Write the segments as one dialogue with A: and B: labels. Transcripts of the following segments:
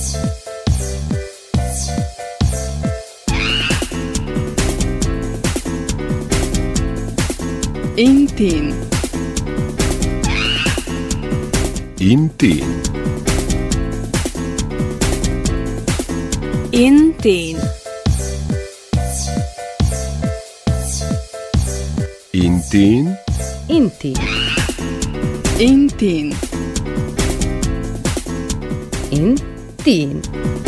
A: Intin.
B: Intin.
A: Intin.
B: Intin.
C: Intin.
A: Intin.
C: Intin.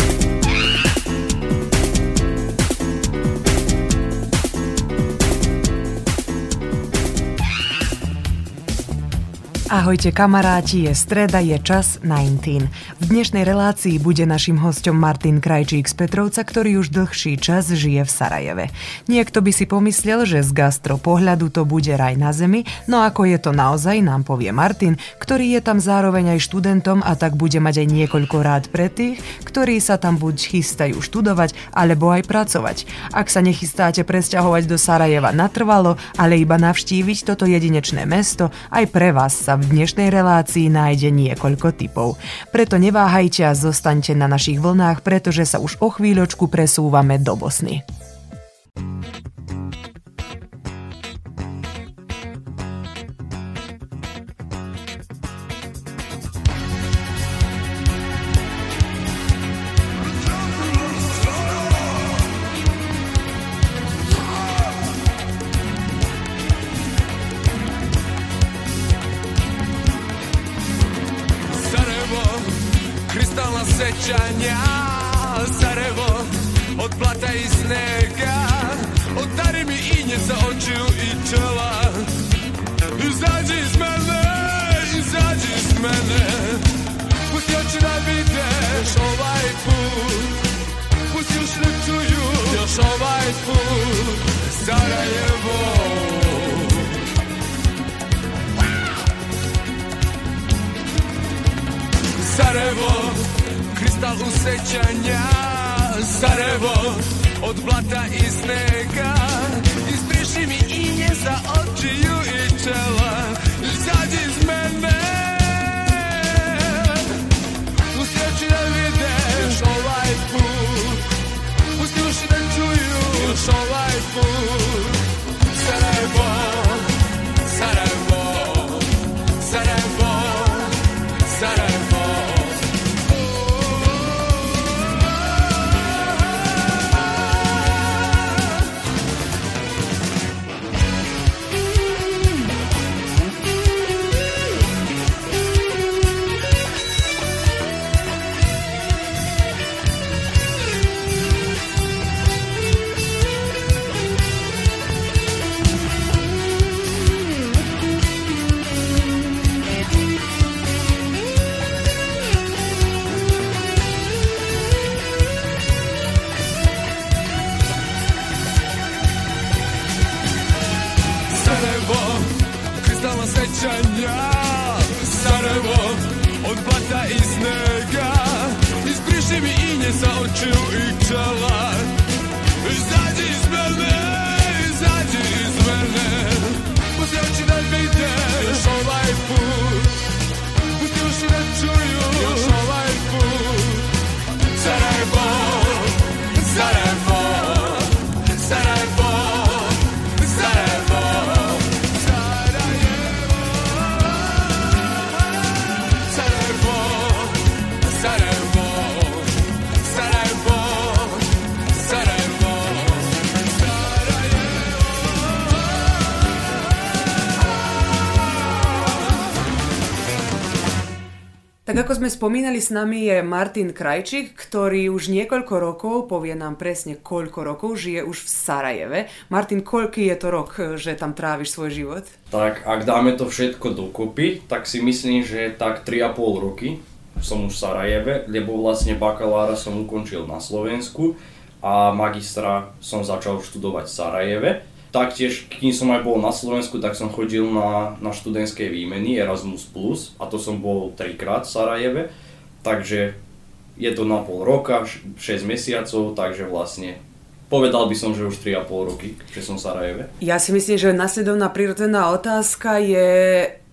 D: Ahojte kamaráti, je streda, je čas na Intin. V dnešnej relácii bude naším hosťom Martin Krajčík z Petrovca, ktorý už dlhší čas žije v Sarajeve. Niekto by si pomyslel, že z gastropohľadu to bude raj na zemi, no ako je to naozaj, nám povie Martin, ktorý je tam zároveň aj študentom a tak bude mať aj niekoľko rád pre tých, ktorí sa tam buď chystajú študovať, alebo aj pracovať. Ak sa nechystáte presťahovať do Sarajeva natrvalo, ale iba navštíviť toto jedinečné mesto, aj pre vás sa v dnešnej relácii nájde niekoľko tipov. Preto neváhajte a zostaňte na našich vlnách, pretože sa už o chvíľočku presúvame do Bosny.
E: Sećanja, Sarajevo, od plata i snega, odari mi inje za očiju i čela. Izađi iz mene, izađi iz mene, pusti oči da vidiš ovaj put, pusti uši da čuju još ovaj put, Sarajevo. Sarajevo, kristal usećanja, Sarajevo, od blata i snega, izbriši mi inje za očiju i čela, izađi iz mene, pusti oči da vidiš ovaj put, pusti uši da čuju još ovaj put, Sarajevo, Sarajevo, Sarajevo, Sarajevo. Sarajevo, od blata i snega, izbriši mi inje sa očiju i čela. Izađi iz mene, izađi iz mene, pusti oči da vidiš ovaj put, pusti uši da čuju još ovaj put. Sarajevo, Sarajevo, Sarajevo, Sarajevo.
D: Tak ako sme spomínali, s nami je Martin Krajčík, ktorý už niekoľko rokov, povie nám presne koľko rokov, žije už v Sarajeve. Martin, koľký je to rok, že tam tráviš svoj život?
F: Tak ak dáme to všetko dokopy, tak si myslím, že tak 3,5 roky som už v Sarajeve, lebo vlastne bakalára som ukončil na Slovensku a magistra som začal študovať v Sarajeve. Taktiež, kým som aj bol na Slovensku, tak som chodil na študentské výmeny Erasmus+, a to som bol 3-krát v Sarajeve, takže je to na pol roka, 6 mesiacov, takže vlastne povedal by som, že už 3,5 roky, že som v Sarajeve.
D: Ja si myslím, že nasledovná prirodzená otázka je,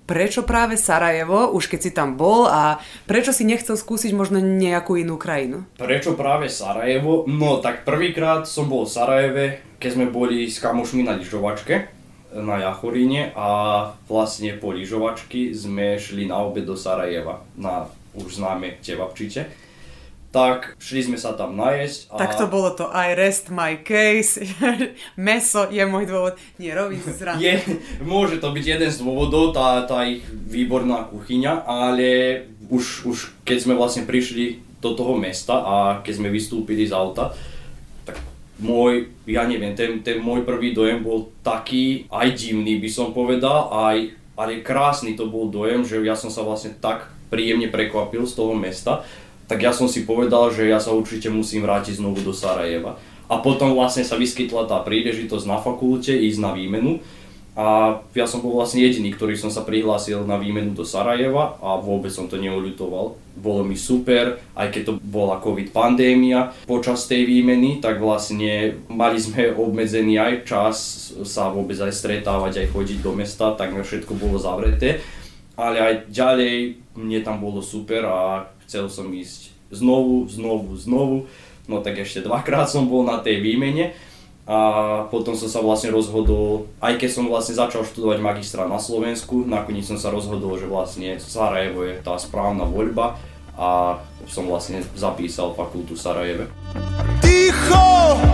D: Prečo práve Sarajevo, už keď si tam bol, a prečo si nechcel skúsiť možno nejakú inú krajinu?
F: Prečo práve Sarajevo? No tak prvýkrát som bol v Sarajeve, keď sme boli s kamošmi na lyžovačke na Jachoríne a vlastne po lyžovačky sme šli na obed do Sarajeva, na už známe Cevapčiče. Tak šli sme sa tam najesť a...
D: Tak to bolo to I rest my case, meso je môj dôvod, nie, robí si zranu.
F: Môže to byť jeden z dôvodov, tá ich výborná kuchyňa, ale už keď sme vlastne prišli do toho mesta a keď sme vystúpili z auta, tak ten môj prvý dojem bol taký aj divný, by som povedal, ale krásny to bol dojem, že ja som sa vlastne tak príjemne prekvapil z toho mesta. Tak ja som si povedal, že ja sa určite musím vrátiť znovu do Sarajeva. A potom vlastne sa vyskytla tá príležitosť na fakulte ísť na výmenu. A ja som bol vlastne jediný, ktorý som sa prihlásil na výmenu do Sarajeva a vôbec som to neoľutoval. Bolo mi super, aj keď to bola COVID pandémia počas tej výmeny, tak vlastne mali sme obmedzený aj čas sa vôbec aj stretávať, aj chodiť do mesta, tak všetko bolo zavreté. Ale aj ďalej mne tam bolo super a chcel som ísť znovu. No tak ešte dvakrát som bol na tej výmene a potom som sa vlastne rozhodol, aj keď som vlastne začal študovať magistra na Slovensku, nakoniec som sa rozhodol, že vlastne Sarajevo je tá správna voľba a som vlastne zapísal fakultu v Sarajeve.
E: Ticho,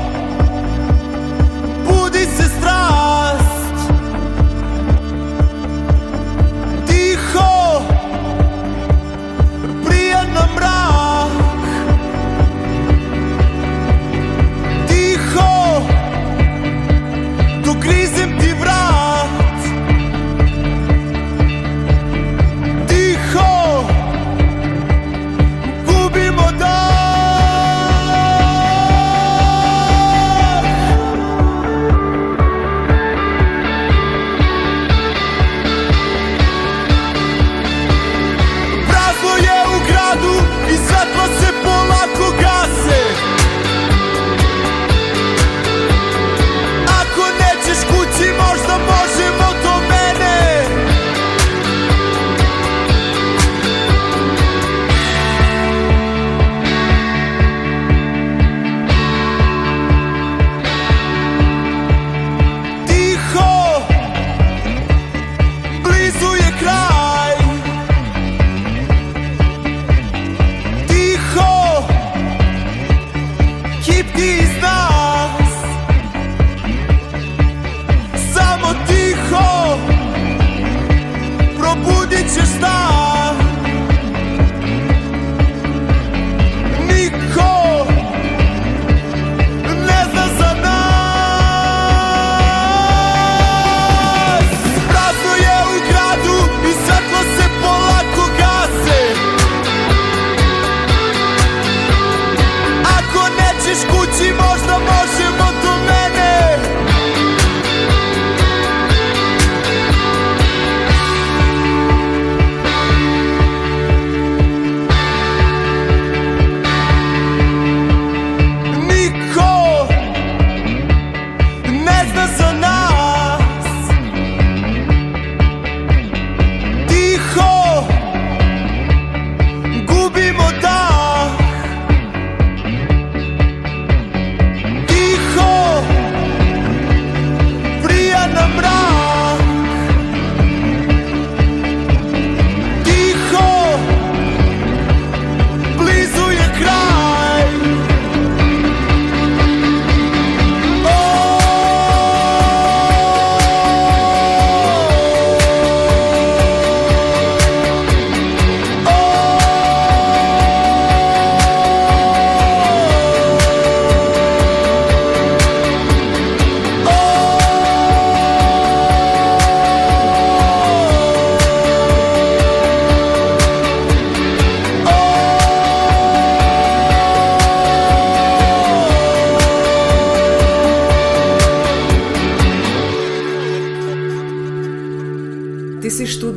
E: budi se strast. Ticho, na mrak. Ticho, tu grizem ti vrat. Tiho, gubimo dan.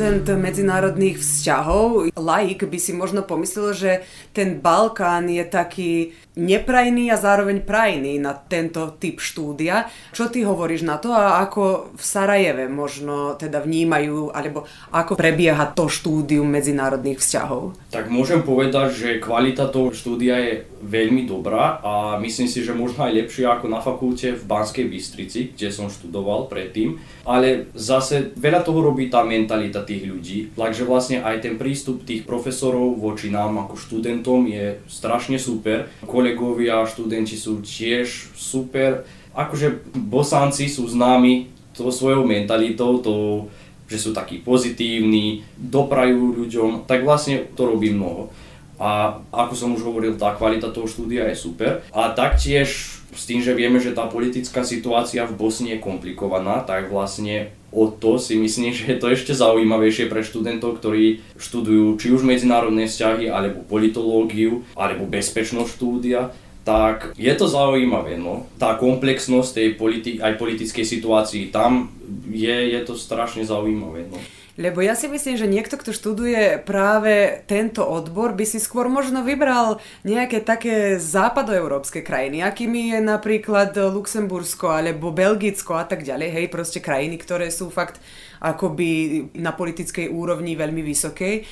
D: študent medzinárodných vzťahov, laik by si možno pomyslel, že ten Balkán je taký neprajný a zároveň prajný na tento typ štúdia. Čo ty hovoríš na to a ako v Sarajeve možno teda vnímajú, alebo ako prebieha to štúdium medzinárodných vzťahov?
F: Tak môžem povedať, že kvalita toho štúdia je veľmi dobrá a myslím si, že možno aj lepšia ako na fakulte v Banskej Bystrici, kde som študoval predtým. Ale zase veľa toho robí tá mentalita tých ľudí, takže vlastne aj ten prístup tých profesorov voči nám ako študentom je strašne super. Kolegovia, študenti sú tiež super. Akože Bosanci sú známi tou svojou mentalitou, že sú takí pozitívni, doprajú ľuďom, tak vlastne to robí mnoho. A ako som už hovoril, tá kvalita toho štúdia je super. A taktiež s tým, že vieme, že tá politická situácia v Bosne je komplikovaná, tak vlastne o to si myslím, že je to ešte zaujímavejšie pre študentov, ktorí študujú či už medzinárodné vzťahy, alebo politológiu, alebo bezpečnosť štúdia. Tak je to zaujímavé, no. Tá komplexnosť tej aj politickej situácii tam je to strašne zaujímavé, no.
D: Lebo ja si myslím, že niekto, kto študuje práve tento odbor, by si skôr možno vybral nejaké také západoeurópske krajiny, akými je napríklad Luxembursko alebo Belgicko a tak ďalej, hej, proste krajiny, ktoré sú fakt akoby na politickej úrovni veľmi vysokej.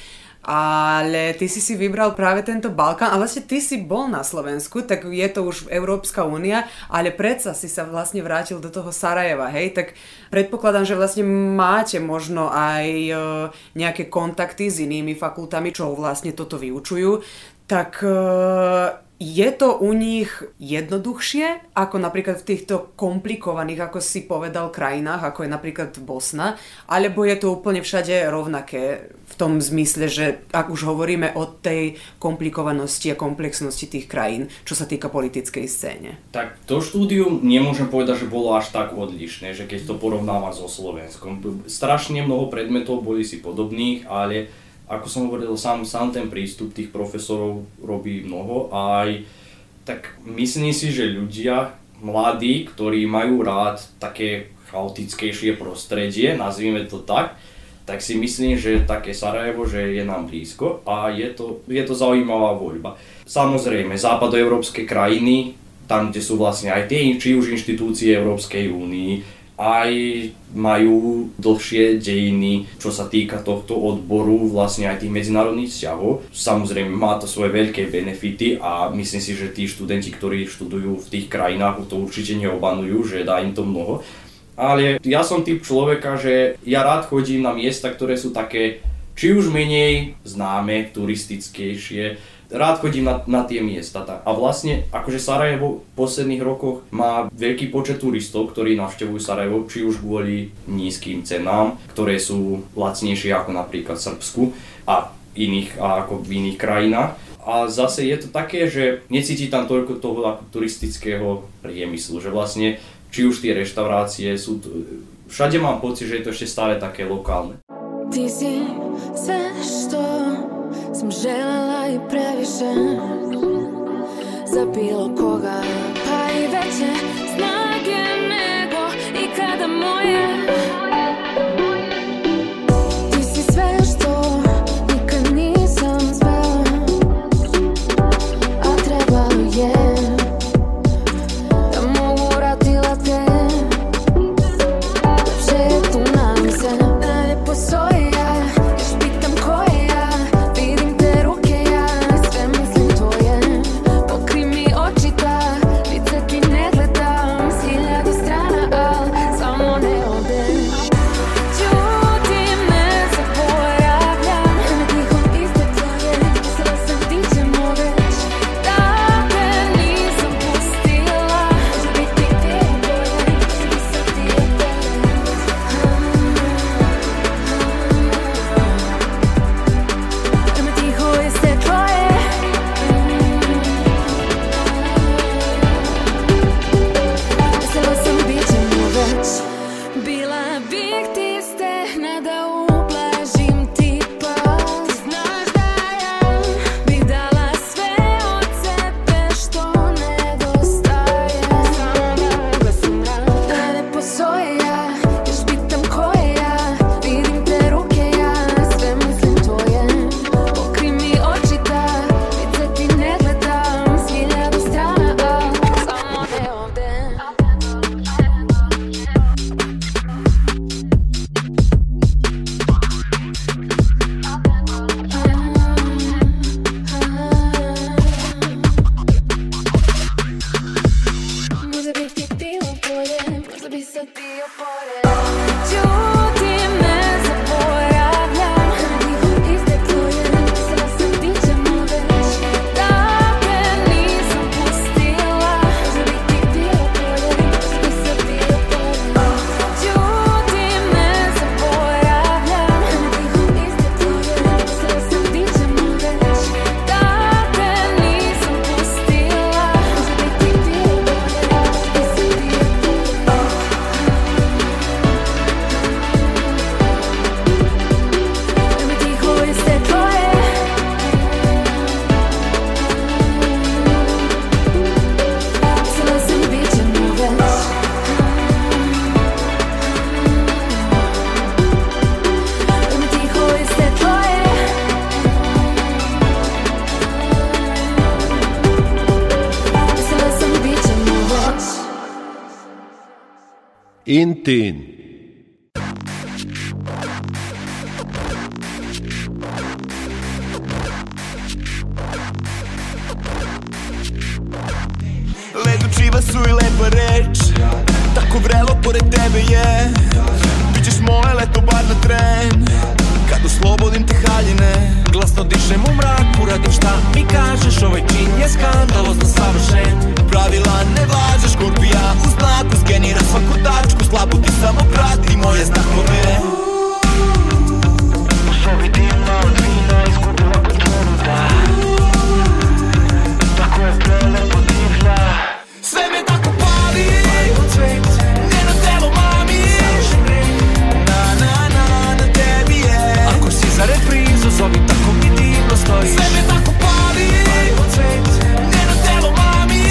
D: Ale ty si vybral práve tento Balkán a vlastne ty si bol na Slovensku, tak je to už Európska únia, ale predsa si sa vlastne vrátil do toho Sarajeva, hej, tak predpokladám, že vlastne máte možno aj nejaké kontakty s inými fakultami, čo vlastne toto vyučujú, tak je to u nich jednoduchšie ako napríklad v týchto komplikovaných, ako si povedal, krajinách, ako je napríklad Bosna, alebo je to úplne všade rovnaké v tom zmysle, že ak už hovoríme o tej komplikovanosti a komplexnosti tých krajín, čo sa týka politickej scéne?
F: Tak to štúdium nemôžem povedať, že bolo až tak odlišné, že keď to porovnáva so Slovenskom. Strašne mnoho predmetov boli si podobných, ale ako som hovoril, sám ten prístup tých profesorov robí mnoho a aj tak myslím si, že ľudia mladí, ktorí majú rád také chaotickejšie prostredie, nazvime to tak si myslím, že také Sarajevo, že je nám blízko a je to zaujímavá voľba. Samozrejme, západoeurópske krajiny, tam, kde sú vlastne aj tie, či už inštitúcie Európskej únii, aj majú dlhšie dejiny, čo sa týka tohto odboru, vlastne aj tých medzinárodných vzťahov. Samozrejme, má to svoje veľké benefity a myslím si, že tí študenti, ktorí študujú v tých krajinách, to určite neobanujú, že dá im to mnoho. Ale ja som typ človeka, že ja rád chodím na miesta, ktoré sú také, či už menej známe, turistickejšie. Rád chodím na tie miesta. A vlastne, akože Sarajevo v posledných rokoch má veľký počet turistov, ktorí navštevujú Sarajevo, či už kvôli nízkym cenám, ktoré sú lacnejšie ako napríklad v Srbsku a ako v iných krajinách. A zase je to také, že necíti tam toľko toho turistického priemyslu, že vlastne či už tie reštaurácie sú... Všade mám pocit, že je to ešte stále také lokálne.
G: Ty si sve što sam želela i previše za bilo koga, pa i veće snage nego ikada moje. Ti si sve što nikad nisam zvela, a trebalo je da mogu vratila te. Lepše je tu nam se dalje postoji. Gleda
B: Intin.
E: Ledučiva su i lepa reč, tako vrelo pored tebe je. Bićeš moje leto bar na tren, kad oslobodim te haljine. Glasno dišem u mraku, radim šta mi kažeš. Ovaj čin je skandalozno savršen. Pravila ne važe, škorpija u znaku. Skeniram svaku tačku, slabu ti samo prati moje znakove. U sobi dimna od vina izgubila kontrolu, da. Tako je prelepo divlja. Sve me tako pali, njeno telo mami. Na tebi je. Ako si za reprizu, zovi tako mi divno stojiš. Sve me tako pali, njeno telo mami.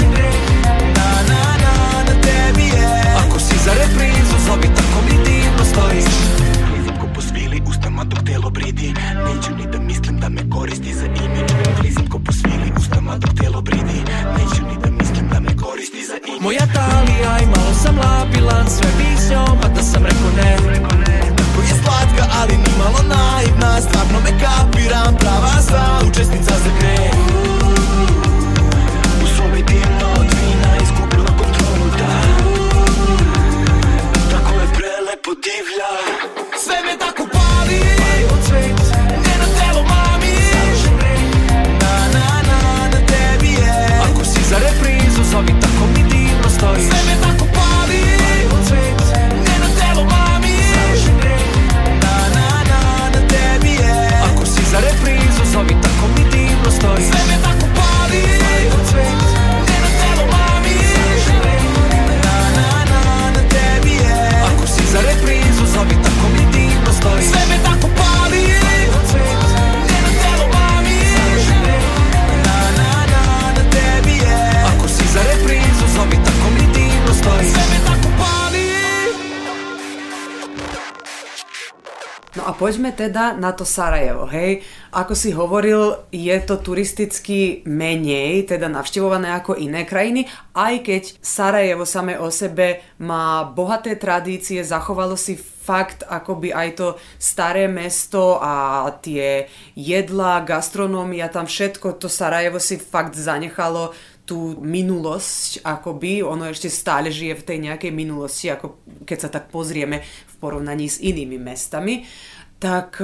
E: Na tebi je. Ako si za reprizu, zovi tako mi divno stojiš. Klizim ko po svili ustama dok telo bridi. Neću ni da mislim da me koristi za imidž. Klizim ko po svili ustama dok telo bridi. Neću ni da mislim da me koristi za imidž. Moja talija i malo sam labilan. Sve bih s njom, a da sam rekao ne. Tako je slatka, ali ni malo naivna. Stvarno me kapiram, prava sam učesnica za greh. U sobi dimno od vina izgubila kontrolu, da. Tako je prelepo divlja. Sve me tako pali, njeno telo mami. Na tebi je. Ako si za reprizu, zovi tako mi divno stojiš. Sve me tako pali, njeno telo mami. Na tebi je. Ako si za reprizu, zovi tako mi divno stojiš. Sve me tako pali, njeno telo mami. Na tebi je. Ako si za reprizu, zovi tako mi divno stojiš. Sve me tako pali, njeno telo mami. Na tebi je. Ako si za reprizu, zovi tako mi divno stojiš. Sve me tako pali.
D: No a poďme teda na to Sarajevo, hej. Ako si hovoril, je to turisticky menej, teda navštevované ako iné krajiny, aj keď Sarajevo samé o sebe má bohaté tradície, zachovalo si fakt akoby aj to staré mesto a tie jedlá, gastronómia, tam všetko, to Sarajevo si fakt zanechalo tú minulosť, akoby, ono ešte stále žije v tej nejakej minulosti, ako keď sa tak pozrieme v porovnaní s inými mestami. Tak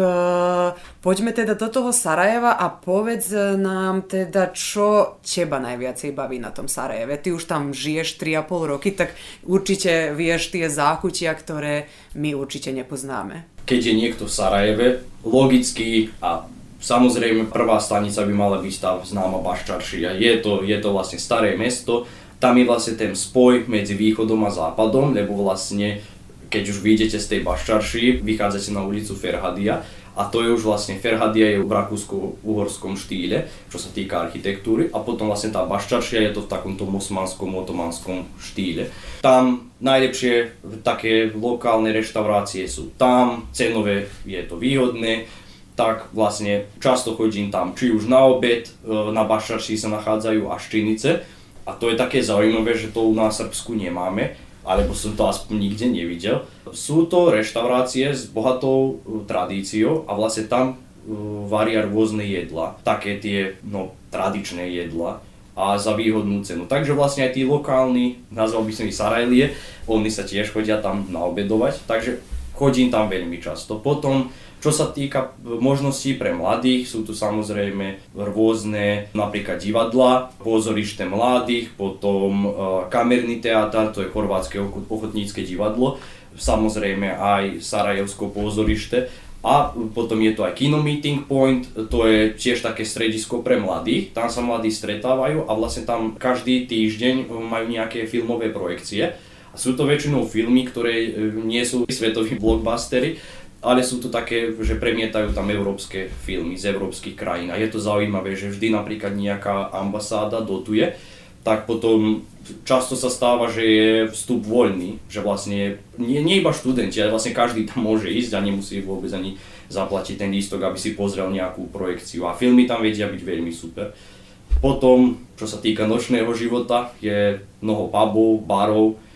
D: poďme teda do toho Sarajeva a povedz nám teda, čo teba najviacej baví na tom Sarajeve. Ty už tam žiješ 3,5 roky, tak určite vieš tie záchutia, ktoré my určite nepoznáme.
F: Keď je niekto v Sarajeve, logicky a samozrejme prvá stanica by mala byť tá známa Baščaršija. Je to vlastne staré mesto, tam je vlastne ten spoj medzi východom a západom, lebo vlastne keď už vyjdete z tej Baščaršiji, vychádzate na ulicu Ferhadia a to je už vlastne, Ferhadia je v rakúsko-uhorskom štýle, čo sa týka architektúry a potom vlastne tá Baščaršija je to v takomto osmanskom, otomanskom štýle. Tam najlepšie také lokálne reštaurácie sú tam, cenové je to výhodné, tak vlastne často chodím tam, či už na obed, na Baščaršiji sa nachádzajú aštinice a to je také zaujímavé, že to u nás v Srbsku nemáme, alebo som to aspoň nikde nevidel. Sú to reštaurácie s bohatou tradíciou a vlastne tam varia rôzne jedlá, také tie tradičné jedlá a za výhodnú cenu. Takže vlastne aj tí lokálni, nazval by som ich Sarajlie, oni sa tiež chodia tam naobedovať, takže chodím tam veľmi často. Potom, čo sa týka možností pre mladých, sú tu samozrejme rôzne napríklad divadlá, pozorište mladých, potom kamerný teatr, to je chorvátske ochotnícke divadlo, samozrejme aj sarajevsko pozorište a potom je to aj Kino Meeting Point, to je tiež také stredisko pre mladých, tam sa mladí stretávajú a vlastne tam každý týždeň majú nejaké filmové projekcie. A sú to väčšinou filmy, ktoré nie sú svetoví blockbustery, ale sú to také, že premietajú tam európske filmy z európskych krajín. A je to zaujímavé, že vždy napríklad nejaká ambasáda dotuje, tak potom často sa stáva, že je vstup voľný, že vlastne nie iba študenti, ale vlastne každý tam môže ísť a nemusí vôbec ani zaplatiť ten lístok, aby si pozrel nejakú projekciu. A filmy tam vedia byť veľmi super. Potom, čo sa týka nočného života, je mnoho pubov, barov,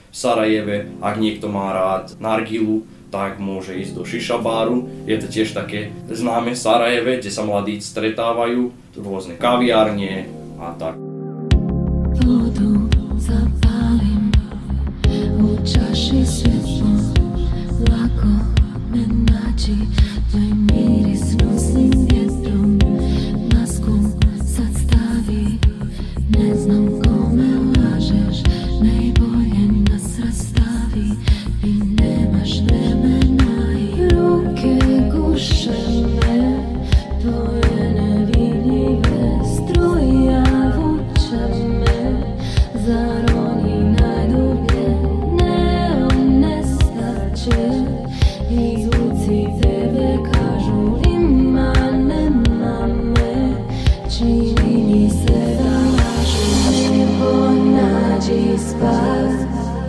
F: v Sarajeve, ak niekto má rád nargilu, tak môže ísť do šiša baru. Je to tiež také známe v Sarajeve, kde sa mladí stretávajú, rôzne kaviárne a tak.
G: Vodu zapálim, u čaši svetlo, lako me naći, tvoj miris nosim vjetrom, masku sad stavi, ne znam kome lažeš, najbolje nas rastavi, i nemaš vremena i ruke guše me, tvoje nevidljive struja vuče me, zar oni najdublje neom nestaće, i zvuci tebe kažu ima, nema me, čini mi se da lažu, nebo nađi spas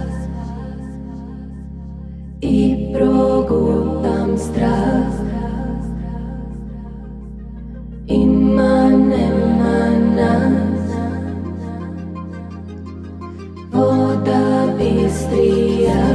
G: i progutam strah, ima, nema nas, voda bistrija.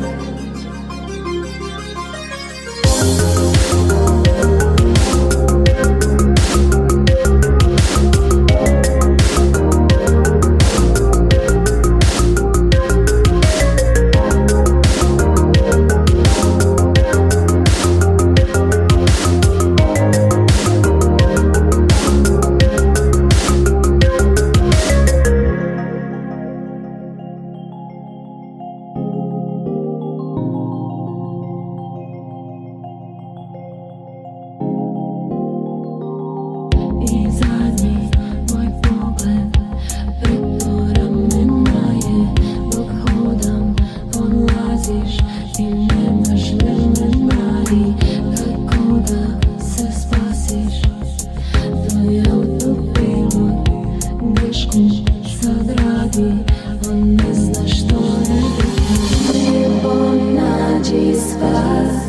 G: I zadnji moj pogled preko ramena je, dok hodam odlaziš, ti nemaš vremena i kako da se spasiš, tvoj autopilot grešku sad radi, on ne zna što je bitno, nebo nađi spas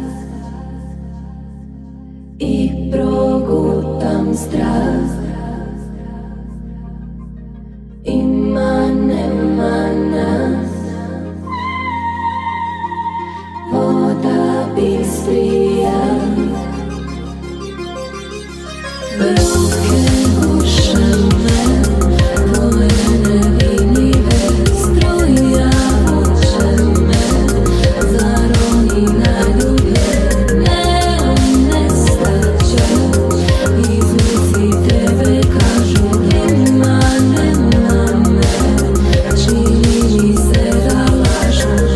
G: i progutam strah, ima, nema nas, voda bistrija, ruke guše me, tvoje nevidljive struja vuče me, zar oni najdublje neom nestaće, i zvuci tebe kažu ima, nema me, čini mi se da lažu.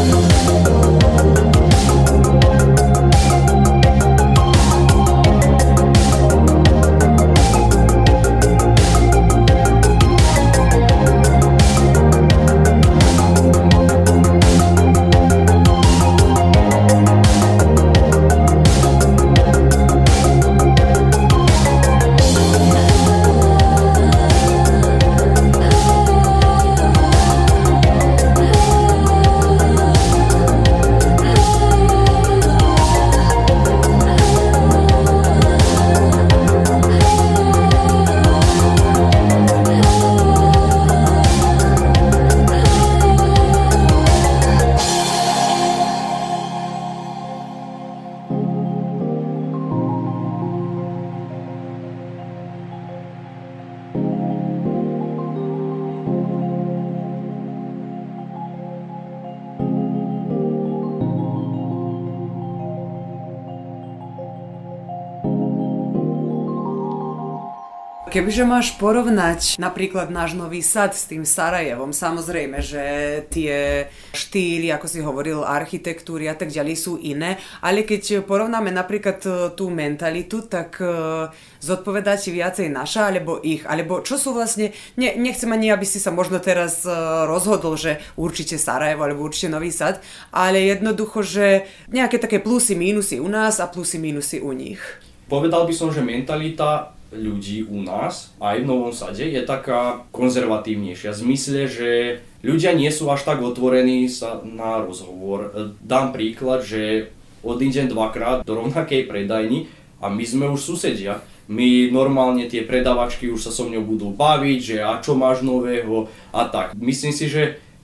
D: Kebyže máš porovnať napríklad náš Nový Sad s tým Sarajevom, samozrejme, že tie štýly, ako si hovoril, architektúry a tak ďalej sú iné, ale keď porovnáme napríklad tú mentalitu, tak zodpovedá ti viacej naša alebo ich, alebo čo sú vlastne, nechcem ani, aby si sa možno teraz rozhodol, že určite Sarajevo alebo určite Nový Sad, ale jednoducho, že nejaké také plusy, mínusy u nás a plusy, mínusy u nich.
F: Povedal by som, že mentalita ľudí u nás, aj v Novom Sade, je taká konzervatívnejšia. V zmysle, že ľudia nie sú až tak otvorení na rozhovor. Dám príklad, že odídem dvakrát do rovnakej predajni a my sme už susedia. My normálne tie predavačky už sa so mnou budú baviť, že a čo máš nového a tak. Myslím si, že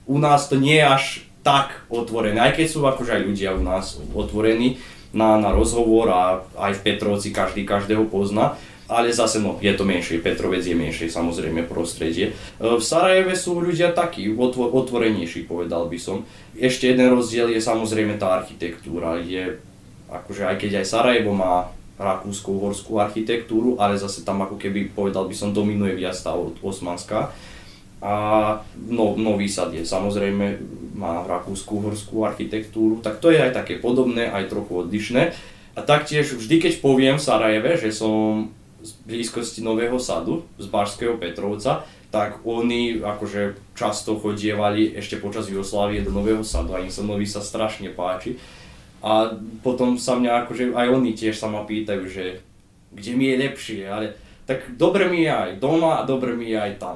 F: u nás to nie je až tak otvorené, aj keď sú akože aj ľudia u nás otvorení na rozhovor a aj v Petrovci každý každého pozná, ale zase no, je to menšie, Petrovec je menšie samozrejme prostredie. V Sarajeve sú ľudia takí otvorenejší, povedal by som. Ešte jeden rozdiel je samozrejme tá architektúra, akože aj keď aj Sarajevo má rakúsko-uhorskú architektúru, ale zase tam ako keby, povedal by som, dominuje viac tá osmanská. A Nový Sad je samozrejme, má rakúsko-uhorskú architektúru, tak to je aj také podobné, aj trochu odlišné. A taktiež vždy, keď poviem v Sarajeve, že som z blízkosti Nového Sadu, z Bašského Petrovca, tak oni akože často chodievali ešte počas Jugoslávie do Nového Sadu a im sa Nový Sad strašne páči. A potom sa mňa akože aj oni tiež sa ma pýtajú, že kde mi je lepšie, ale tak dobre mi je aj doma a dobre mi je aj tam.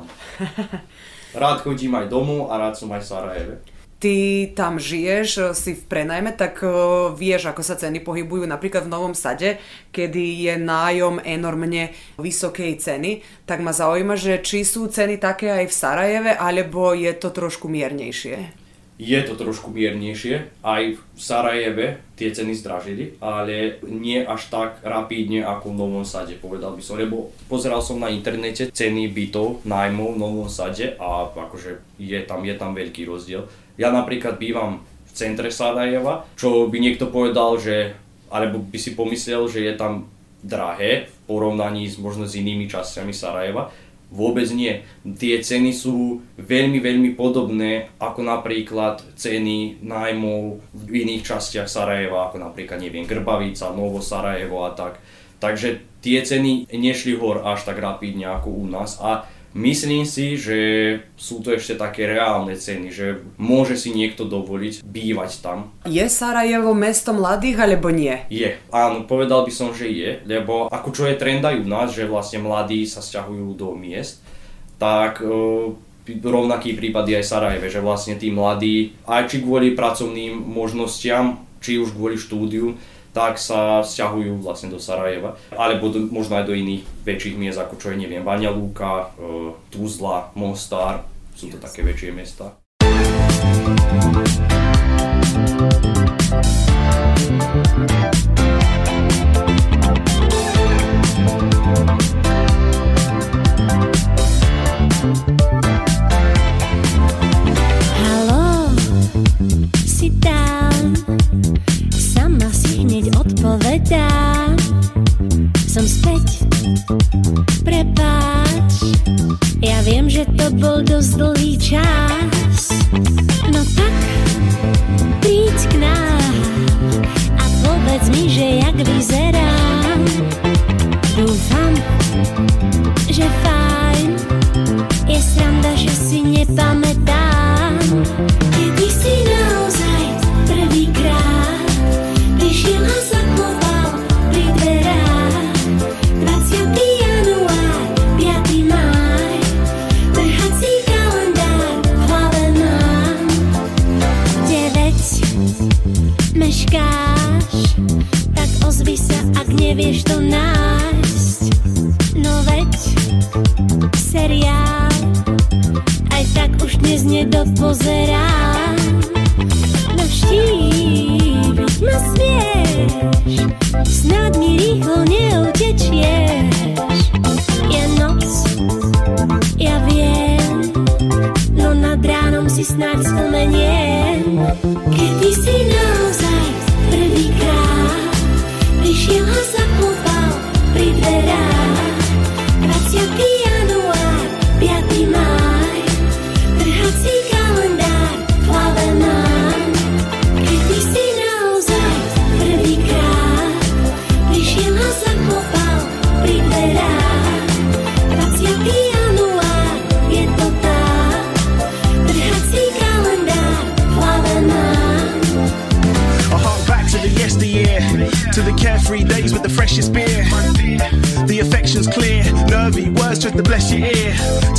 F: Rád chodím aj domov a rád som aj v Sarajeve.
D: Ty tam žiješ, si v prenajme, tak vieš, ako sa ceny pohybujú napríklad v Novom Sade, kedy je nájom enormne vysokej ceny, tak ma zaujíma, že či sú ceny také aj v Sarajeve, alebo je to trošku miernejšie?
F: Je to trošku miernejšie, aj v Sarajeve tie ceny zdražili, ale nie až tak rapídne ako v Novom Sade, povedal by som, lebo pozeral som na internete ceny bytov, nájmov v Novom Sade a akože je tam veľký rozdiel. Ja napríklad bývam v centre Sarajeva, čo by niekto povedal, alebo by si pomyslel, že je tam drahé v porovnaní možno s inými časťami Sarajeva. Vôbec nie. Tie ceny sú veľmi, veľmi podobné ako napríklad ceny nájmov v iných častiach Sarajeva, ako napríklad, neviem, Grbavica, Novo Sarajevo a tak. Takže tie ceny nešli hor až tak rapidne ako u nás a myslím si, že sú to ešte také reálne ceny, že môže si niekto dovoliť bývať tam. Je
D: Sarajevo mesto mladých alebo nie?
F: Je, áno, povedal by som, že je, lebo ako čo je trend aj u nás, že vlastne mladí sa sťahujú do miest, tak rovnaký prípad je aj v Sarajeve, že vlastne tí mladí, aj či kvôli pracovným možnostiam, či už kvôli štúdiu, tak sa sťahujú vlastne do Sarajeva, alebo možno aj do iných väčších miest, ako čo je, neviem, Banja Luka, Tuzla, Mostar, sú to také väčšie mesta.
G: Haló, si tam? Sama si hneď odpovedám. Som späť, prepáč. Ja viem, že to bol dosť dlhý čas. No tak, príď k nám a povedz mi, že jak vyzerám. Dúfam, že fajn. Je sranda, že si nepamätám. Kedy si naozaj prvýkrát prišiel a zaklopal pri dverách. 20. január, 5. máj, trhací kalendár v hlave mám. 9, meškáš, tak ozvi sa, ak nevieš to nájsť. No veď, seriál, aj tak už dnes nedopozerám. Navštíviť ma smieš, snad mi rýchlo neutečieš. Je noc, ja viem, no nad ránom si snáď spomeniem. Kedy si naozaj prvýkrát prišiel a zaklopal pri dverách. 20. január, 5. máj, trhací kalendár v hlave mám. Kedy si naozaj prvýkrát prišiel a zaklopal pri dverách. 20. január, je to tak, trhací kalendár v hlave mám.
H: I hark back to the yesteryear, to the carefree days with the freshest beer. The affection's clear, nervy words just to bless your ear. Test the fear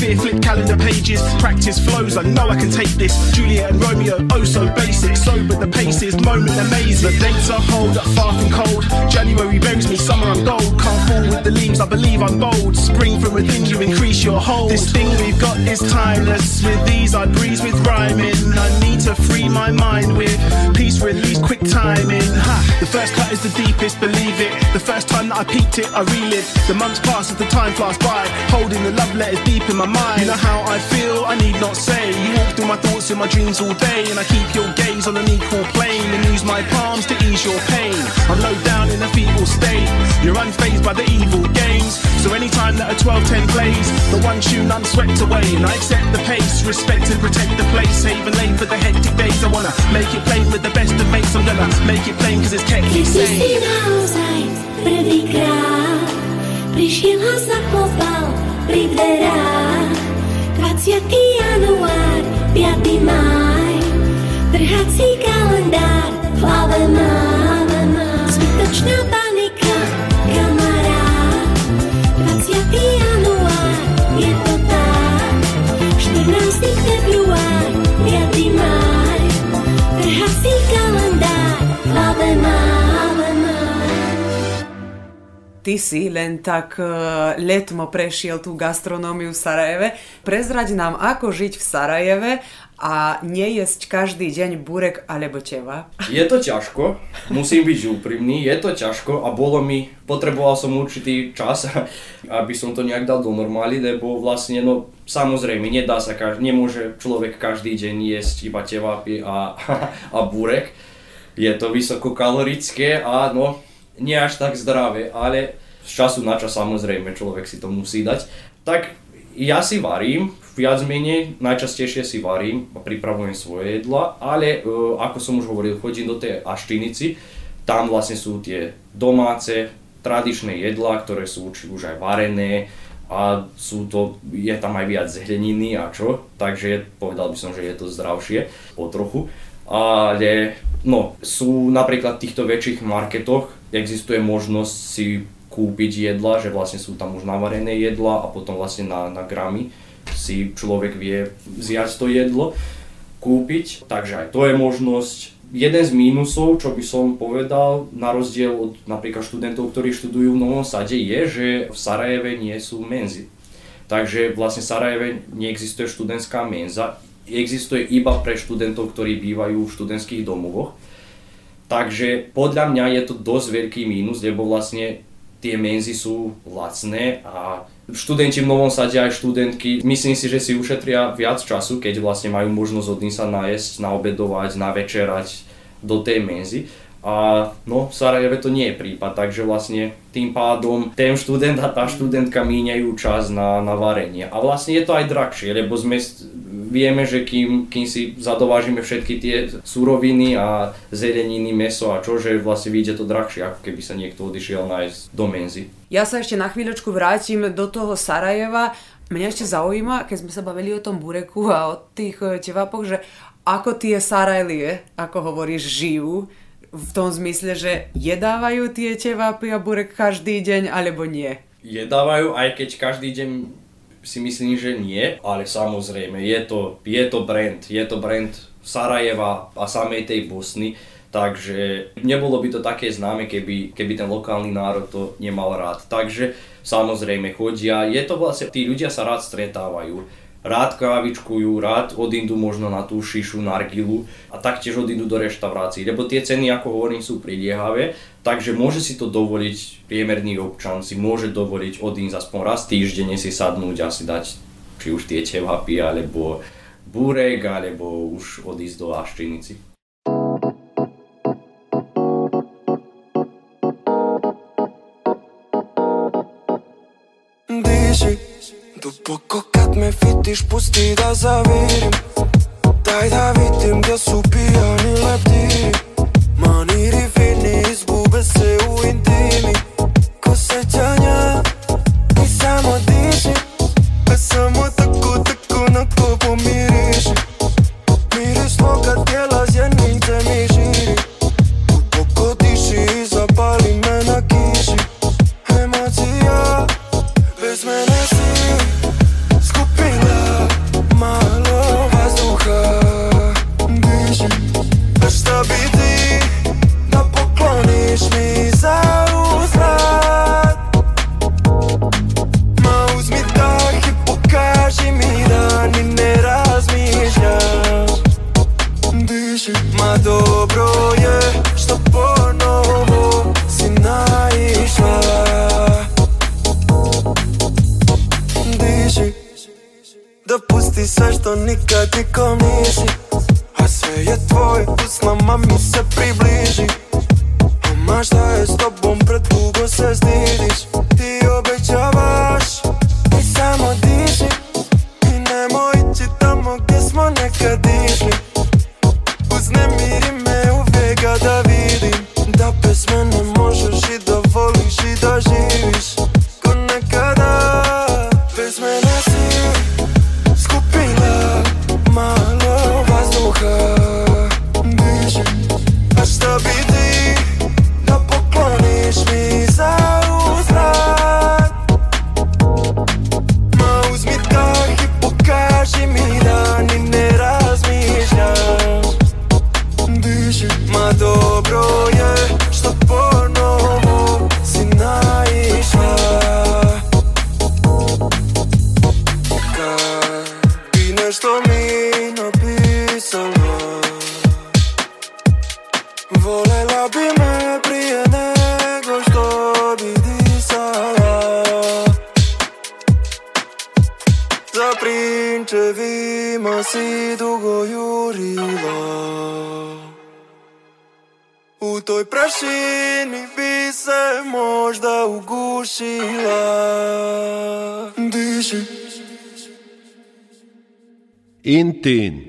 H: here, flip calendar pages, practice flows, I know I can take this. Juliet and Romeo, oh so basic, sober the pace is moment amazing. The dates are hold up far from cold, January buries me, summer I'm gold. Can't fall with the leaves, I believe I'm bold. Spring from within you, increase your hold. This thing we've got is timeless, with these I breeze with rhyming. I need to free my mind with peace, release, quick timing. Ha! The first cut is the deepest, believe it. The first time that I peaked it, I relived. The months pass as the time flies by, holding the love letters deep in my mind. You know how I feel, I need not say. You walk through my thoughts in my dreams all day, and I keep your gaze on an equal plane, and use my palms to ease your pain. I'm low down in a feeble state, you're unfazed by the evil games. So anytime that a 12-10 plays, the one tune I'm swept away, and I accept the pace, respect and protect the place. Save and lane for the hectic days, I wanna make it plain with the best of mates. I'm gonna make it plain cause it's kept me
G: Ty
H: sane.
G: si naozaj prvýkrát prišiel a zakopal pri dverách. 20. január, 5. máj, trhací kalendár v hlave mám. Zbytočná panika, kamarád. 20. január, je to tak. 14. február, 5. máj, trhací kalendár v hlave mám.
D: Ty si len tak letmo prešiel tú gastronómiu v Sarajeve. Prezraď nám, ako žiť v Sarajeve a nejesť každý deň burek alebo teva.
F: Je to ťažko, musím byť úprimný, je to ťažko a potreboval som určitý čas, aby som to nejak dal do normály, lebo vlastne, no samozrejme, nemôže človek každý deň jesť iba tevapy a burek. Je to vysokokalorické a no, nie až tak zdravé, ale z času na čas samozrejme človek si to musí dať. Tak ja si varím, viac menej, najčastejšie si varím a pripravujem svoje jedla, ale ako som už hovoril, chodím do tej Aštinici, tam vlastne sú tie domáce, tradičné jedlá, ktoré sú už aj varené a je tam aj viac zeleniny a čo, takže povedal by som, že je to zdravšie o trochu. Ale no, sú napríklad v týchto väčších marketoch, existuje možnosť si kúpiť jedla, že vlastne sú tam už navarené jedla a potom vlastne na gramy si človek vie zjať to jedlo, kúpiť, takže aj to je možnosť. Jeden z mínusov, čo by som povedal, na rozdiel od napríklad študentov, ktorí študujú v Novom Sade, je, že v Sarajeve nie sú menzy. Takže vlastne v Sarajeve neexistuje študentská menza, existuje iba pre študentov, ktorí bývajú v študentských domovoch. Takže podľa mňa je to dosť veľký mínus, lebo vlastne tie menzy sú lacné a študenti v Novom Sade aj študentky, myslím si, že si ušetria viac času, keď vlastne majú možnosť odísť sa najesť, naobedovať, navečerať do tej menzy. A no, v Sarajeve to nie je prípad, takže vlastne tým pádom ten študent a tá študentka míňajú čas na varenie. A vlastne je to aj drahšie, lebo vieme, že kým si zadovážime všetky tie suroviny a zeleniny, mäso a čo, že vlastne vyjde to drahšie, ako keby sa niekto odišiel nájsť do menzy. Ja
D: sa ešte na chvíľočku vrátim do toho Sarajeva. Mňa ešte zaujíma, keď sme sa bavili o tom bureku a o tých tevapoch, že ako tie Sarajlie, ako hovoríš, žijú. V tom zmysle, že jedávajú tie tevapy a burek každý deň, alebo nie?
F: Jedávajú, aj keď každý deň si myslím, že nie, ale samozrejme, je to brand Sarajeva a samej tej Bosny, takže nebolo by to také známe, keby ten lokálny národ to nemal rád. Takže samozrejme chodia, je to vlastne, tí ľudia sa rád stretávajú. Rád kávičkujú, rád odídu možno na tú šišu, nargilu a taktiež odídu do reštaurácií, lebo tie ceny, ako hovorím, sú priliehavé, takže môže si to dovoliť priemerný občan, si môže dovoliť odísť aspoň raz týždenne si sadnúť a si dať či už tie tevapy, alebo burek, alebo už odísť do Aštinici.
E: După cocat mi-e pusti da zavirim Dai da vidim da su pijani leptiri Maniri fini izgube se u intimi Ko sećanja i samo diši A samo tako onako pomiriši Miris tvoga tijela zjenice mi širi Duboko diši i zapali me na kiši Emocija bez mene si Skupina
I: Dopusti sve što nikad nikom nisi, a sve je tvoje, tu s nama mi se približi. Ma šta je s tobom, predugo se stidiš. Ti obećavaš i samo diši, i nemoj ići tamo gdje smo nekad išli. Uznemiri me uvijek kada vidim da bez mene možeš i da voliš i da živiš ko nekada. Bez mene si skupila malo vazduha, diši. A šta bi ti da pokloniš mi za uzvrat? Ma uzmi dah i pokaži mi da ni ne razmišljaš. Diši. Ma dobro je što ponovo si naišla. Kad bi nešto mi napisala, volela bi me prije nego što bi disala. Za prinčevima si dugo jurila, u toj prašini bi se možda ugušila. Diši.
B: Intin.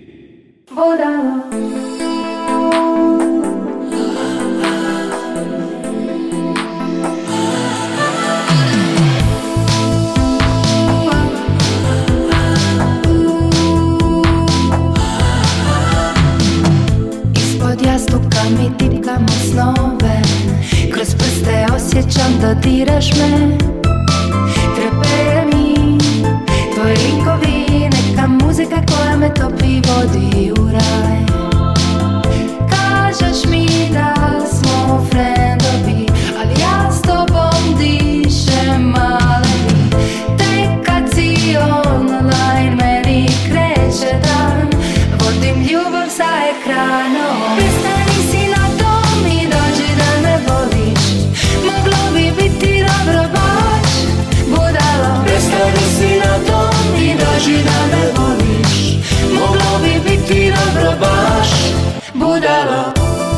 G: Ispod jastuka mi tipkamo snove, kroz prste osjećam da diraš me. Trepe mi tvoji likovi, neka muzika koja me topi vodi u raj. Kažeš mi da smo frendovi, ali ja s tobom dišem maleni. Tek kad si online meni kreće dan, vodim ljubav sa ekranom. Prestani si na tom i dođi da me voliš, moglo bi biti dobro baš, budalo. Prestani si na tom i dođi da me voliš, moglo bi biti dobro baš, budalo.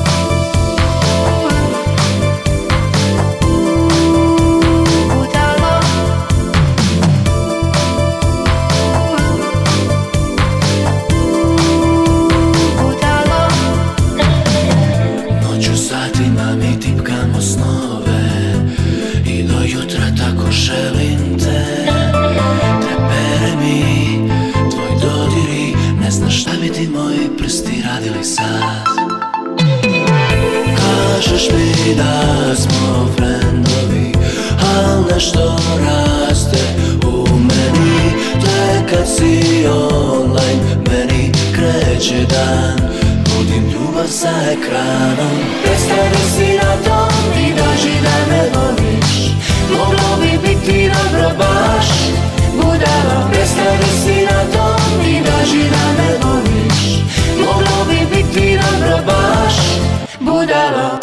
I: Želim te, trepere mi tvoj dodiri, ne znaš šta bi ti moji prsti radili sad. Kažeš mi da smo frendovi, al nešto raste u meni. Tek kad si online meni kreće dan, vodim ljubav sa ekranom. Prestani si na tom i dođi da me voliš, moglo bi biti dobro baš, budalo. Prestani si na tom i dođi da me voliš, moglo bi biti dobro baš, budalo.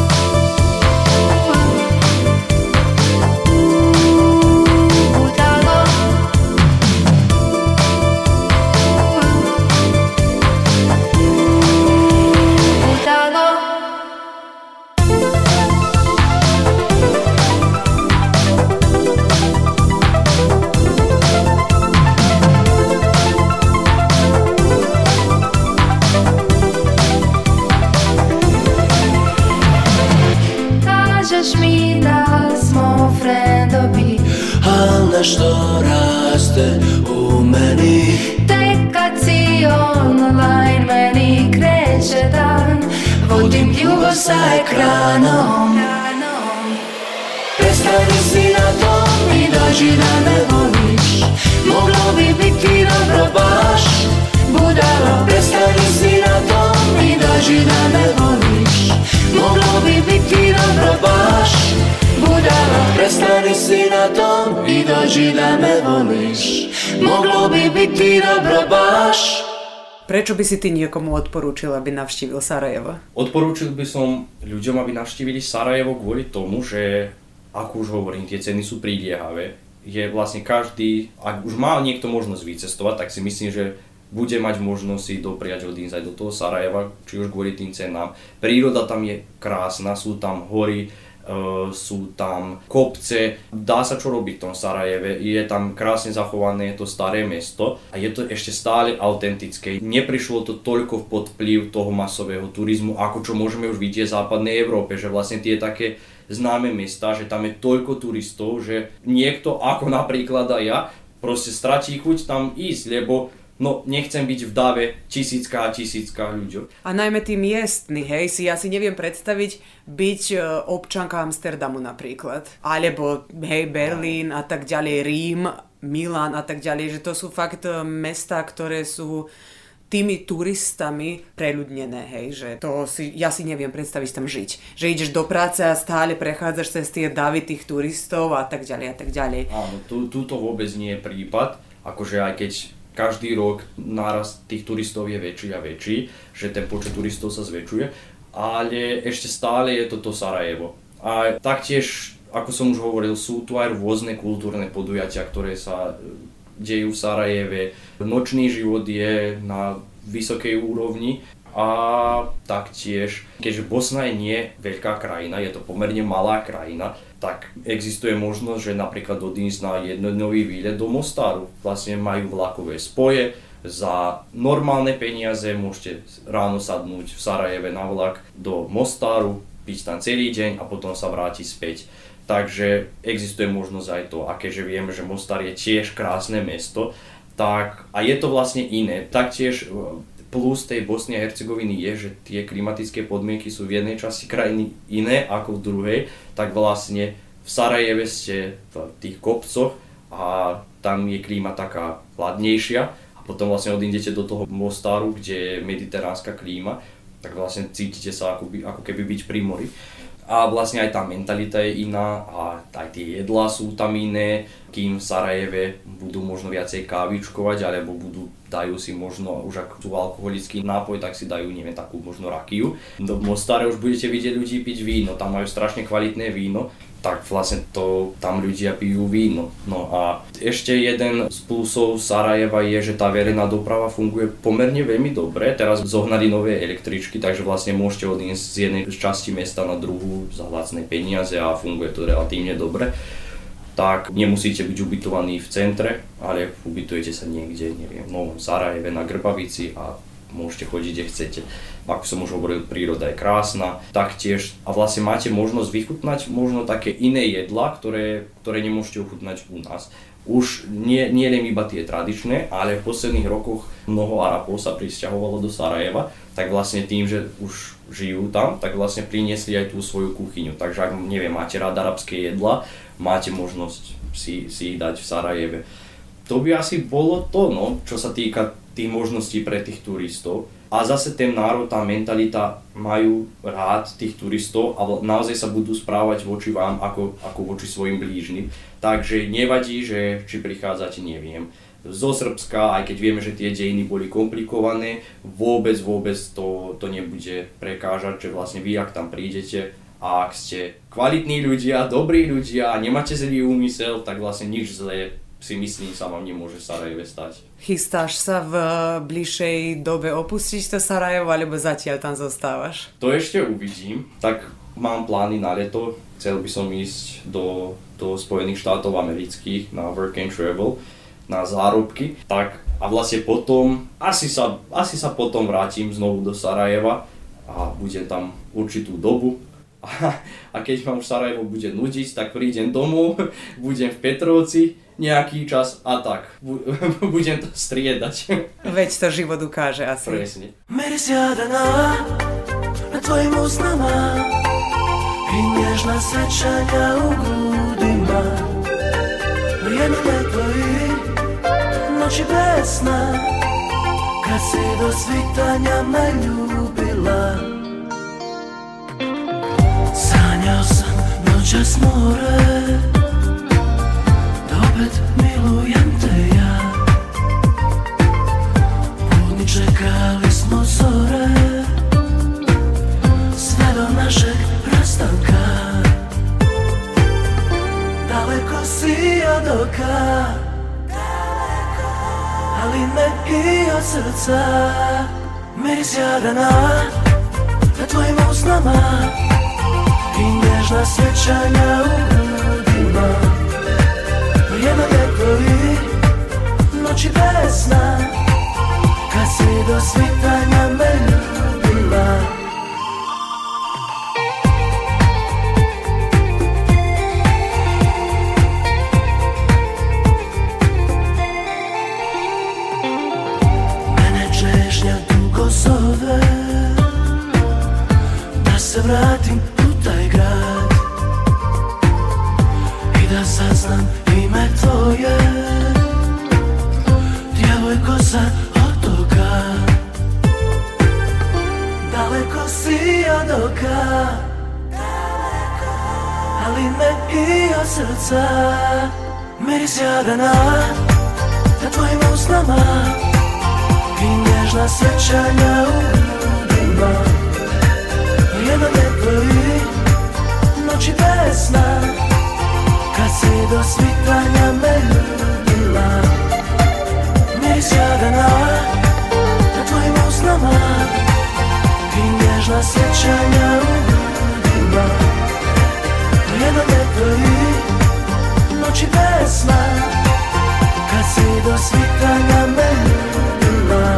I: Nešto raste u meni. Tek kad si online meni kreće dan, vodim ljubav sa ekranom. Prestani si na tom i dođi da me voliš, moglo bi biti dobro baš, budalo. Prestani si na tom i dođi da me voliš, moglo bi biti dobro baš, budalo. Prestani si na tom i dođi da me voliš, moglo bi biti dobro baš.
D: Prečo by si ty niekomu odporučil, aby navštívil Sarajevo?
F: Odporúčil by som ľuďom, aby navštívili Sarajevo kvôli tomu, že, ako už hovorím, tie ceny sú priliehavé. je vlastne každý, ak už má niekto možnosť vycestovať, tak si myslím, že bude mať možnosť si dopriať odísť aj do toho Sarajeva, či už kvôli tým cenám. Príroda tam je krásna, sú tam hory, sú tam kopce, dá sa čo robiť v tom Sarajeve, je tam krásne zachované, je to staré mesto a je to ešte stále autentické. Neprišlo to toľko pod vplyv toho masového turizmu, ako čo môžeme už vidieť v západnej Európe, že vlastne tie také známe mestá, že tam je toľko turistov, že niekto ako napríklad aj ja proste stratí chuť tam ísť, lebo no, nechcem byť v dave tisícka ľudí.
D: A najmä tí miestni, hej, ja si neviem predstaviť byť občanka Amsterdamu napríklad. Alebo, hej, Berlín a tak ďalej, Rím, Milán a tak ďalej, že to sú fakt mestá, ktoré sú tými turistami preľudnené, hej, že ja si neviem predstaviť tam žiť. Že ideš do práce a stále prechádzaš cez tie davy tých turistov a tak ďalej a tak ďalej.
F: Áno, túto vôbec nie je prípad, akože aj keď každý rok nárast tých turistov je väčší a väčší, že ten počet turistov sa zväčšuje, ale ešte stále je toto Sarajevo. A taktiež, ako som už hovoril, sú tu aj rôzne kultúrne podujatia, ktoré sa dejú v Sarajeve. Nočný život je na vysokej úrovni a taktiež, keďže Bosna je nie veľká krajina, je to pomerne malá krajina, tak existuje možnosť, že napríklad odísť na jednodňový výlet do Mostaru. Vlastne majú vlakové spoje, za normálne peniaze môžete ráno sadnúť v Sarajeve na vlak do Mostaru, byť tam celý deň a potom sa vrátiť späť. Takže existuje možnosť aj to, a keďže vieme, že Mostar je tiež krásne mesto, tak a je to vlastne iné. Taktiež plus tej Bosny a Hercegoviny je, že tie klimatické podmienky sú v jednej časti krajiny iné ako v druhej, tak vlastne v Sarajeve ste v tých kopcoch a tam je klíma taká chladnejšia a potom vlastne odídete do toho Mostaru, kde je mediteránska klíma, tak vlastne cítite sa ako keby byť pri mori. A vlastne aj tá mentalita je iná a aj tie jedlá sú tam iné, kým v Sarajeve budú možno viacej kávičkovať, alebo dajú si možno, už ak sú alkoholický nápoj, tak si dajú, neviem, takú možno rakiu. Do Mostare už budete vidieť ľudí piť víno, tam majú strašne kvalitné víno, tak vlastne tam ľudia pijú víno. No a ešte jeden z plusov Sarajeva je, že tá verejná doprava funguje pomerne veľmi dobre. Teraz zohnali nové električky, takže vlastne môžete odísť z jednej časti mesta na druhú za lacné peniaze a funguje to relatívne dobre. Tak nemusíte byť ubytovaní v centre, ale ubytujete sa niekde, neviem, v Novom Sarajeve, na Grbavici a môžete chodiť, kde chcete. Ako som už hovoril, príroda je krásna, taktiež a vlastne máte možnosť vychutnať možno také iné jedlá, ktoré nemôžete ochutnať u nás. Už nie len iba tie tradičné, ale v posledných rokoch mnoho Arabov sa prisťahovalo do Sarajeva, tak vlastne tým, že už žijú tam, tak vlastne priniesli aj tú svoju kuchyňu. Takže ak, neviem, máte rád arabské jedlá, máte možnosť si ich dať v Sarajeve. To by asi bolo to, no, čo sa týka tých možností pre tých turistov. A zase ten národ, tá mentalita, majú rád tých turistov a naozaj sa budú správať voči vám ako voči svojim blížnym. Takže nevadí, že či prichádzate, neviem, zo Srbska, aj keď vieme, že tie dejiny boli komplikované, vôbec to nebude prekážať, že vlastne vy, ak tam prídete a ak ste kvalitní ľudia, dobrí ľudia a nemáte zlý úmysel, tak vlastne nič zlé si myslím, sa vám nemôže v Sarajeve stať.
D: Chystáš sa v bližšej dobe opustiť to Sarajevo, alebo zatiaľ tam zostávaš?
F: To ešte uvidím. Tak mám plány na leto. Chcel by som ísť do Spojených štátov amerických na work and travel, na zárobky. Tak a vlastne potom, asi sa potom vrátim znovu do Sarajeva a budem tam určitú dobu. A keď ma už Sarajevo bude nudiť, tak prídem domov, budem v Petrovci nejaký čas a tak. Budem to striedať.
D: Veď to život ukáže asi.
F: Presne.
I: Miris jadana na tvojim usnama i nježna sećanja u grudima. Vrijeme tvoji noći bez sna, kad si do svitanja me ljubila. Sanjao sam noćas more, opet milujem te ja. Budni čekali smo zore, sve do našeg rastanka. Daleko si od oka, ali ne i od srca. Miris Jadrana na tvojim usnama i nježna sjećanja u grudima. Vrijeme vjetrovi, noći bez sna, kad si do svitanja me ljubila. Mene češnja dugo zove da se vratim u taj grad i da saznam ime tvoje, djevojko sa otoka. Daleko si od oka, ali ne i od srca. Miris Jadrana na tvojim usnama i nježna sjećanja u grudima. Vrijeme vjetrovi, noći bez sna, kad si do svitanja me ljubila. Miris Jadrana na tvojim usnama i nježna sjećanja u grudima. Vrijeme vjetrovi, noći bez sna, kad si do svitanja me ljubila.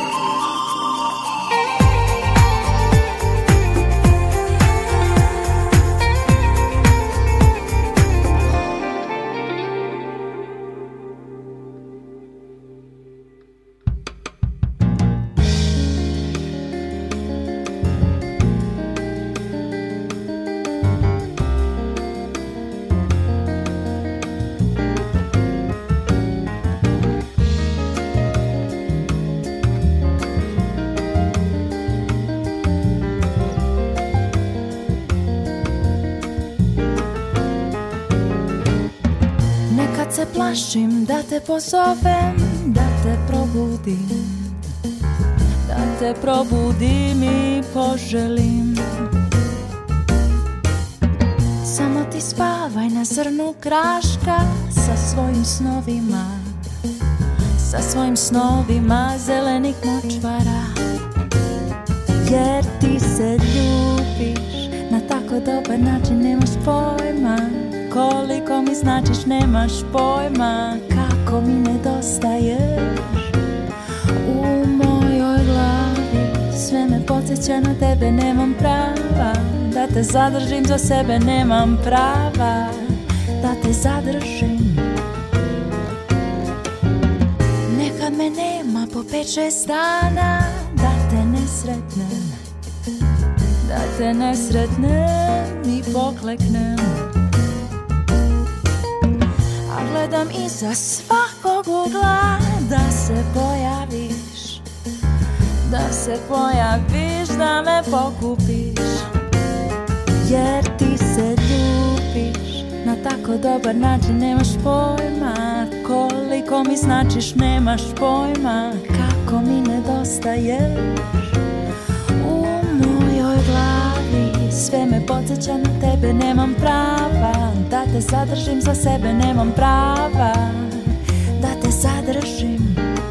G: Se plašim da te pozovem, da te probudim, da te probudim i poželim. Samo ti spavaj na zrnu kraška sa svojim snovima, sa svojim snovima zelenih močvara. Jer ti se ljubiš na tako dobar način, nemaš pojma koliko mi značiš, nemaš pojma kako mi nedostaješ. U mojoj glavi sve me podsjeća na tebe, nemam prava da te zadržim za sebe, nemam prava da te zadržim. Nekad me nema po 5-6 dana, da te ne sretnem, da te ne sretnem i pokleknem. Gledam iza svakog ugla da se pojaviš, da se pojaviš, da me pokupiš. Jer ti se ljubiš na tako dobar način, nemaš pojma koliko mi značiš, nemaš pojma kako mi nedostaješ. U mojoj glavi sve me podsjeća na tebe, nemam prava da te zadržim za sebe, nemam prava da te zadržim.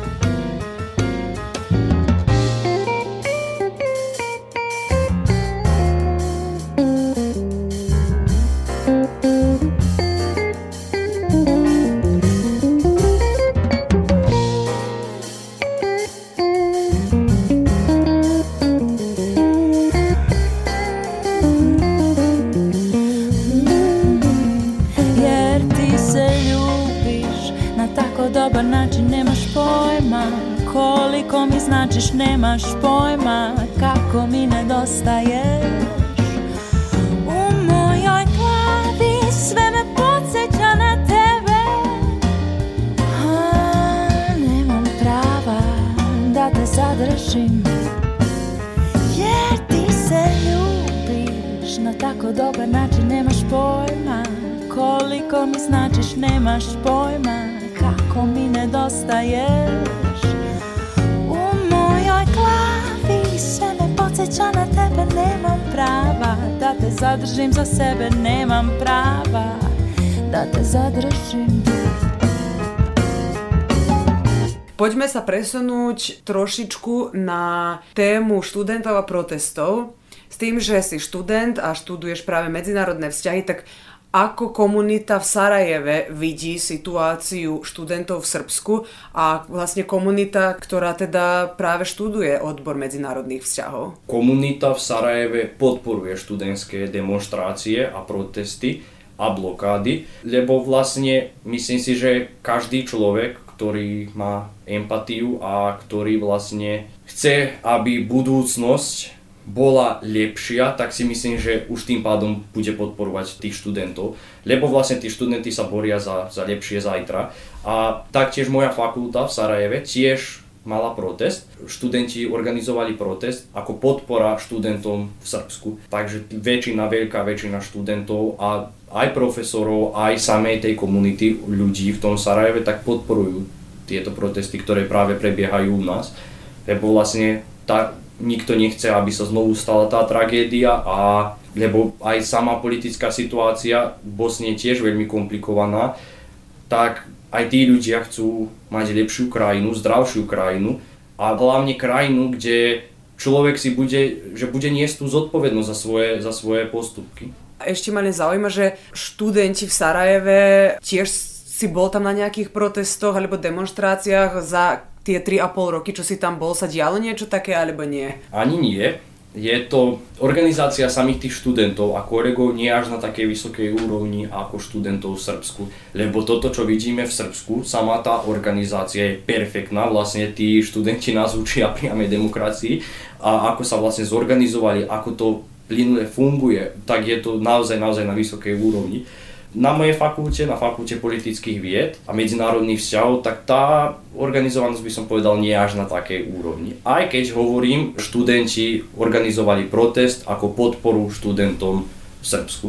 G: Dobar način, nemaš pojma koliko mi značiš, nemaš pojma kako mi nedostaješ. U mojoj glavi sve me podsjeća na tebe, nemam prava da te zadržim. Jer ti se ljubiš na tako dobar način, nemaš pojma koliko mi značiš, nemaš pojma kako mi nedostaješ. U mojoj glavi sve me podsjeća na tebe, nemam prava da te zadržim za sebe, nemam prava da te zadržim.
D: Poďme sa presunúť trošičku na tému študentov a protestov. S tým, že si študent a študuješ práve medzinárodné vzťahy, tak ako komunita v Sarajeve vidí situáciu študentov v Srbsku a vlastne komunita, ktorá teda práve študuje odbor medzinárodných vzťahov?
F: Komunita v Sarajeve podporuje študentské demonštrácie a protesty a blokády, lebo vlastne myslím si, že každý človek, ktorý má empatiu a ktorý vlastne chce, aby budúcnosť bola lepšia, tak si myslím, že už tým pádom bude podporovať tých študentov, lebo vlastne tí študenti sa boria za lepšie zajtra. A taktiež moja fakulta v Sarajeve tiež mala protest. Študenti organizovali protest ako podpora študentom v Srbsku. Takže veľká väčšina študentov a aj profesorov, aj samej tej komunity ľudí v tom Sarajeve tak podporujú tieto protesty, ktoré práve prebiehajú u nás. Lebo vlastne nikto nechce, aby sa znovu stala tá tragédia, lebo aj sama politická situácia v Bosne je tiež veľmi komplikovaná, tak aj tí ľudia chcú mať lepšiu krajinu, zdravšiu krajinu a hlavne krajinu, kde človek bude niesť tú zodpovednosť za svoje postupky.
D: Ešte ma zaujíma, že študenti v Sarajeve tiež si bol tam na nejakých protestoch alebo demonštráciách za tie 3,5 roky, čo si tam bol, sa dialo niečo také, alebo nie?
F: Ani nie. Je to organizácia samých tých študentov a kolegov nie až na takej vysokej úrovni ako študentov v Srbsku. Lebo toto, čo vidíme v Srbsku, sama tá organizácia je perfektná. Vlastne tí študenti nás učia priamej demokracii a ako sa vlastne zorganizovali, ako to plynule funguje, tak je to naozaj na vysokej úrovni. Na mojej fakulte, na fakulte politických vied a medzinárodných vzťahov, tak tá organizovanosť by som povedal nie až na takej úrovni. Aj keď hovorím, študenti organizovali protest ako podporu študentom v Srbsku.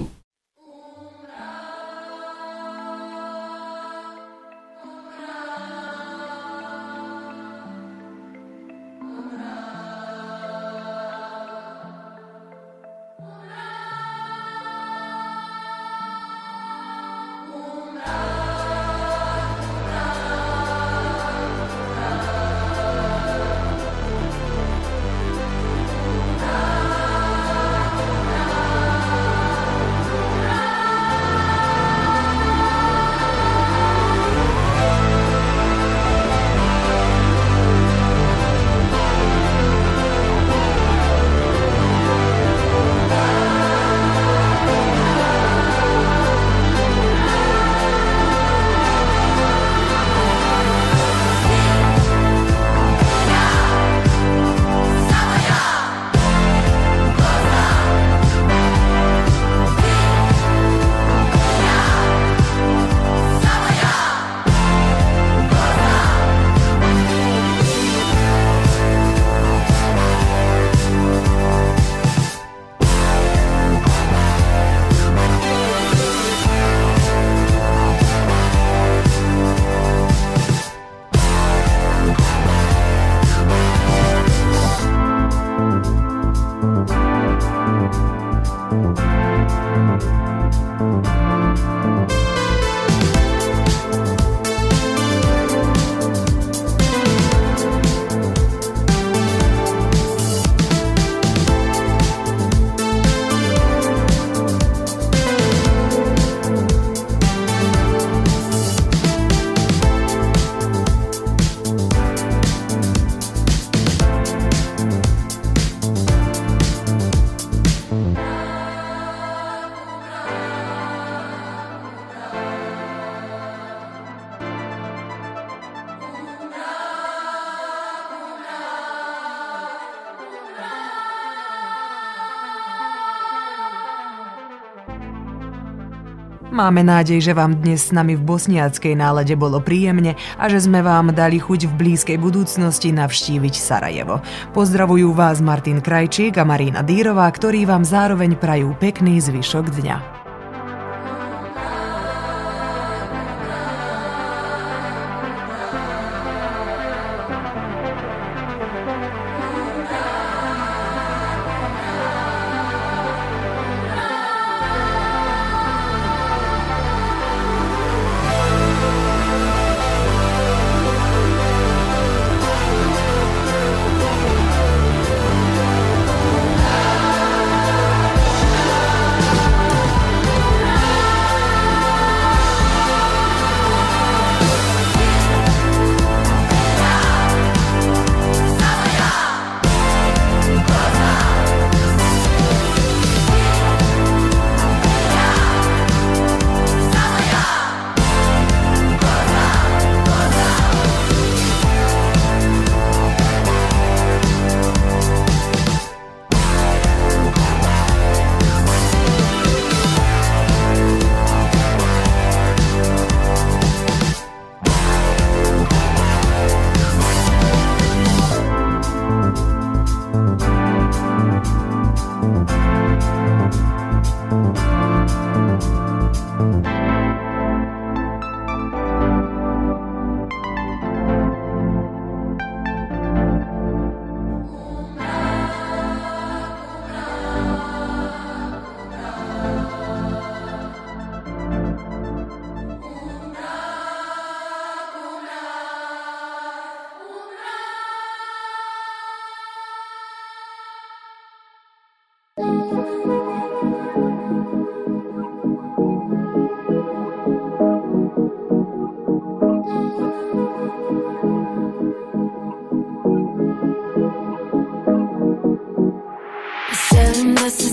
D: Máme nádej, že vám dnes s nami v bosniackej nálade bolo príjemne a že sme vám dali chuť v blízkej budúcnosti navštíviť Sarajevo. Pozdravujú vás Martin Krajčík a Marina Dýrová, ktorí vám zároveň prajú pekný zvyšok dňa.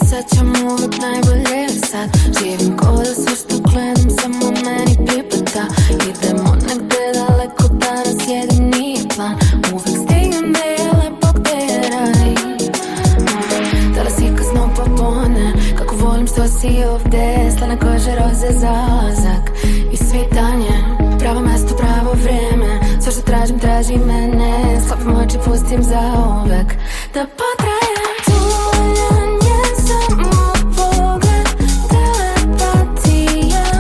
G: osjećam uvek najbolje sad. Živim ko da sve što gledam samo meni pripada. Idemo negde daleko da nas jedini je plan. Uvek stignem gde je lepo, gde je raj. Da li si kasno popone, kako volim što si ovde. Slana kože, roze, zalazak i svitanje. Pravo mesto, pravo vreme. Sve što tražim, traži mene. Sklopim oči, pustim za uvek da potrajem. Tuljanje samo pogled, telepatija.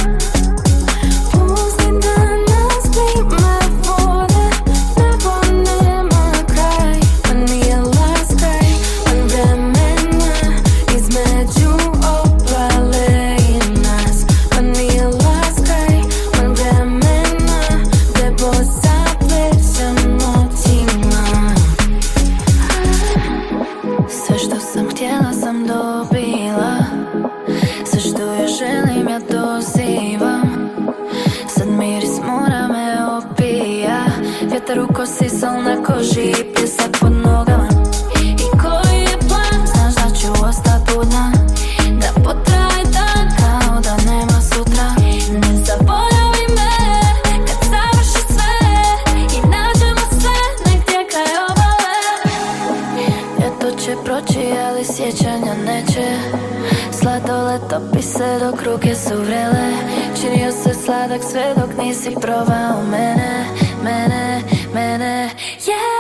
G: Pusti da nas klime vode. Nebo nema kraj, pa nije las kraj. Van vremena između obale i nas. Pa nije las kraj, van vremena debo zaplećem noćima. Sve što sam htjela sam dobila. Sve što ja želim ja dozivam. Sad miris mora me opija. Vjetar u kosi, sol na koži, pjesak pod nogama. I koji je plan? Znaš da ću ostat budna. Da potraje dan kao da nema sutra. Ne zaboravi me kad završi sve. I nađemo se negdje kraj obale. Ljeto će proći, ali sjećanja neće. Sladoled topi se dok ruke su vrele. Činio se sladak sve dok nisi probao mene, yeah.